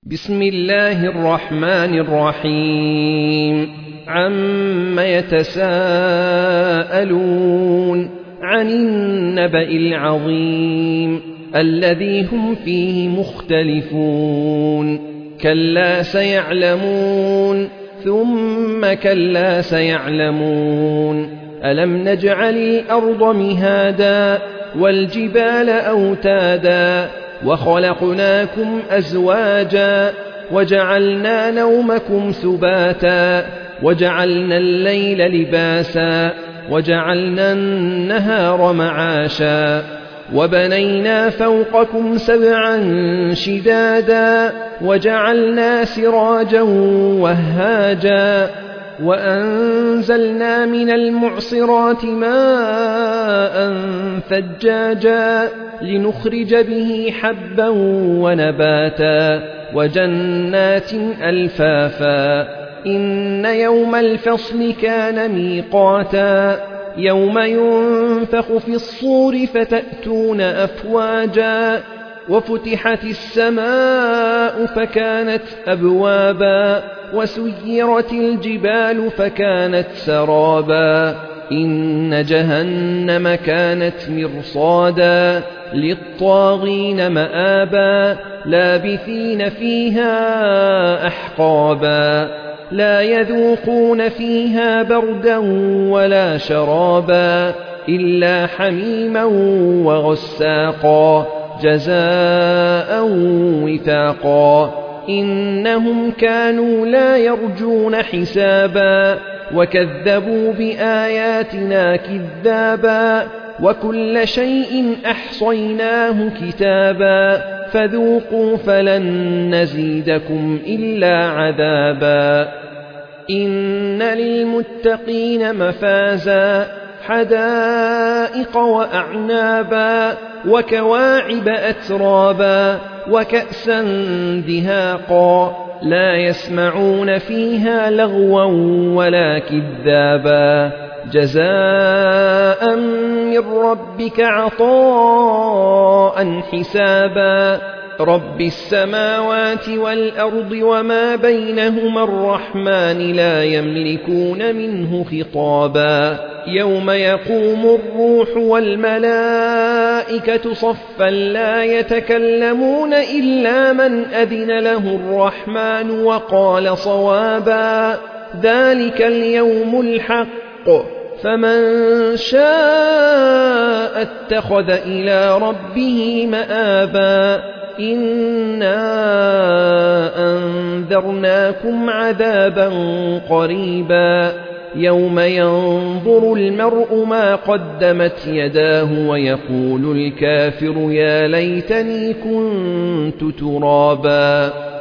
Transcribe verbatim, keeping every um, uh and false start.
بسم الله الرحمن الرحيم عم يتساءلون عن النبأ العظيم الذي هم فيه مختلفون كلا سيعلمون ثم كلا سيعلمون ألم نجعل الأرض مهادا والجبال أوتادا وخلقناكم أزواجا وجعلنا نومكم سباتا وجعلنا الليل لباسا وجعلنا النهار معاشا وبنينا فوقكم سبعا شدادا وجعلنا سراجا وهاجا وأنزلنا من المعصرات ماء ثجاجا لنخرج به حبا ونباتا وجنات ألفافا إن يوم الفصل كان ميقاتا يوم ينفخ في الصور فتأتون أفواجا وفتحت السماء فكانت أبوابا وسيرت الجبال فكانت سرابا إن جهنم كانت مرصادا للطاغين مآبا لابثين فيها أحقابا لا يذوقون فيها بردا ولا شرابا إلا حميما وغساقا جزاء وفاقا إنهم كانوا لا يرجون حسابا وكذبوا بآياتنا كذابا وكل شيء أحصيناه كتابا فذوقوا فلن نزيدكم إلا عذابا إن للمتقين مفازا حدائق وأعنابا وكواعب أترابا وكأسا دهاقا لا يسمعون فيها لغوا ولا كذابا جزاء من ربك عطاء حسابا رب السماوات والأرض وما بينهما الرحمن لا يملكون منه خطابا يوم يقوم الروح والملائكة صفا لا يتكلمون إلا من أذن له الرحمن وقال صوابا ذلك اليوم الحق فمن شاء اتخذ إلى ربه مآبا إنا أنذرناكم عذابا قريبا يوم ينظر المرء ما قدمت يداه ويقول الكافر يا ليتني كنت ترابا